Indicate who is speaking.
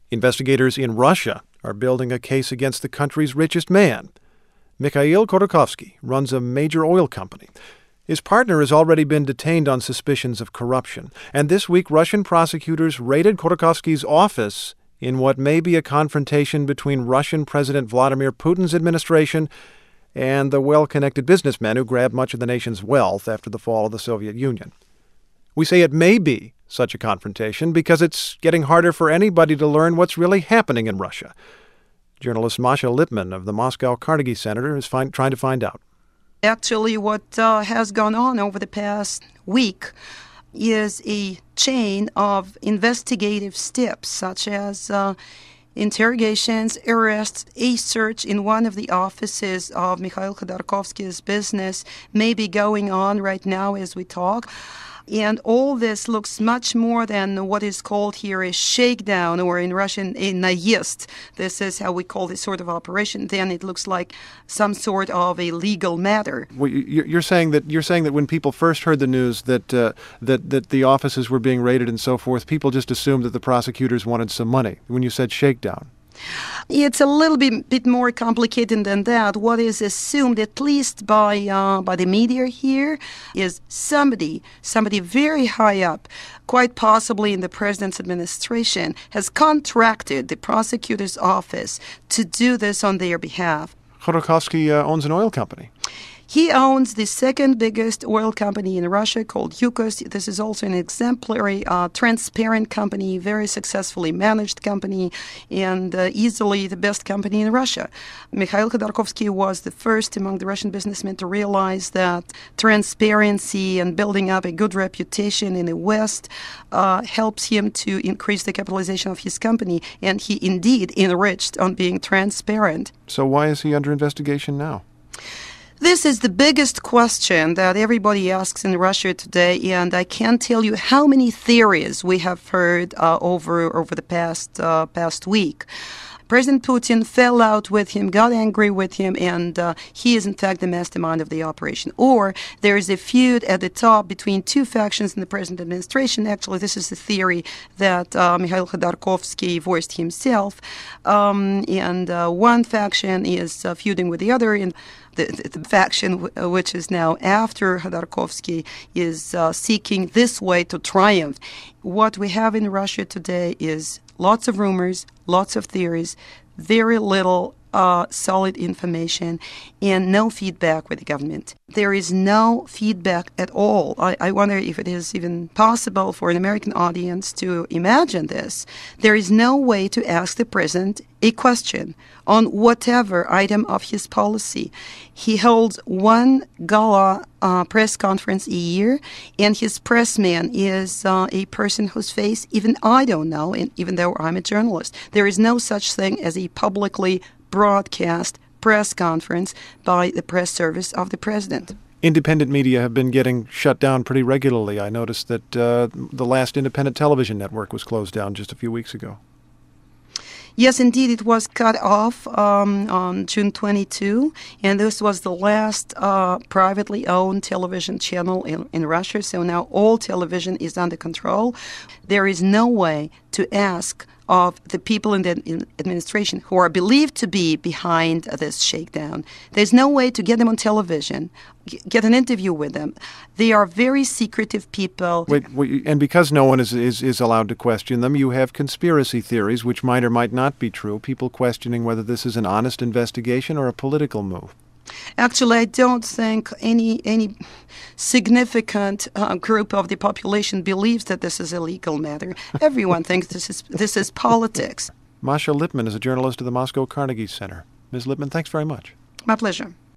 Speaker 1: Investigators in Russia are building a case against the country's richest man. Mikhail Khodorkovsky runs a major oil company. His partner has already been detained on suspicions of corruption. And this week, Russian prosecutors raided Khodorkovsky's office in what may be a confrontation between Russian President Vladimir Putin's administration and the well-connected businessmen who grabbed much of the nation's wealth after the fall of the Soviet Union. We say it may be such a confrontation because it's getting harder for anybody to learn what's really happening in Russia. Journalist Masha Lipman of the Moscow Carnegie Center is trying to find out.
Speaker 2: Actually, what has gone on over the past week is a chain of investigative steps, such as interrogations, arrests, a search in one of the offices of Mikhail Khodorkovsky's business may be going on right now as we talk. And all this looks much more than what is called here a shakedown, or in Russian, a naezd. This is how we call this sort of operation. Then it looks like some sort of a legal matter.
Speaker 1: Well, you're saying that when people first heard the news that the offices were being raided and so forth, people just assumed that the prosecutors wanted some money. When you said shakedown.
Speaker 2: It's a little bit more complicated than that. What is assumed, at least by the media here, is somebody very high up, quite possibly in the president's administration, has contracted the prosecutor's office to do this on their behalf.
Speaker 1: Khodorkovsky owns an oil company.
Speaker 2: He owns the second biggest oil company in Russia called Yukos. This is also an exemplary, transparent company, very successfully managed company, and easily the best company in Russia. Mikhail Khodorkovsky was the first among the Russian businessmen to realize that transparency and building up a good reputation in the West helps him to increase the capitalization of his company, and he indeed enriched on being transparent.
Speaker 1: So why is he under investigation now?
Speaker 2: This is the biggest question that everybody asks in Russia today, and I can't tell you how many theories we have heard over the past week. President Putin fell out with him, got angry with him, and he is in fact the mastermind of the operation. Or there is a feud at the top between two factions in the present administration. Actually, this is the theory that Mikhail Khodorkovsky voiced himself. And one faction is feuding with the other, and the faction which is now after Khodorkovsky is seeking this way to triumph. What we have in Russia today is lots of rumors, lots of theories, very little solid information, and no feedback with the government. There is no feedback at all. I wonder if it is even possible for an American audience to imagine this. There is no way to ask the president a question on whatever item of his policy. He holds one gala press conference a year, and his pressman is a person whose face even I don't know, and even though I'm a journalist. There is no such thing as a publicly broadcast press conference by the press service of the president.
Speaker 1: Independent media have been getting shut down pretty regularly. I noticed that the last independent television network was closed down just a few weeks ago.
Speaker 2: Yes, indeed, it was cut off on June 22, and this was the last privately owned television channel in Russia, so now all television is under control. There is no way to ask of the people in the administration who are believed to be behind this shakedown. There's no way to get them on television, get an interview with them. They are very secretive people.
Speaker 1: Wait, and because no one is allowed to question them, you have conspiracy theories which might or might not be true, people questioning whether this is an honest investigation or a political move.
Speaker 2: Actually, I don't think any significant group of the population believes that this is a legal matter. Everyone thinks this is politics.
Speaker 1: Masha Lipman is a journalist at the Moscow Carnegie Center. Ms. Lipman, thanks very much.
Speaker 2: My pleasure.